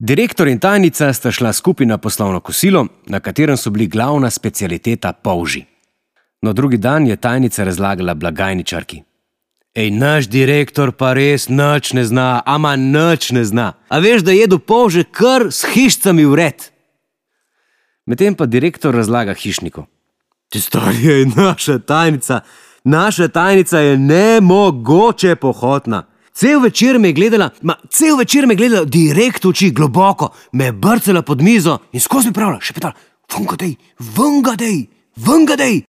Direktor in tajnica sta šla skupaj na poslovno kosilo, na katerem so bili glavna specialiteta polži. No, drugi dan je tajnica razlagala blagajničarki. Ej, naš direktor pa res nič ne zna, ama nič ne zna. A veš, da jedu polže kar s hišcami vred? Medtem pa direktor razlaga hišniku. Ti stari je naša tajnica je nemogoče pohotna. Cel večer me je gledala direkt v oči, globoko, me je brcala pod mizo in skozi mi pravila, še petala, venga dej,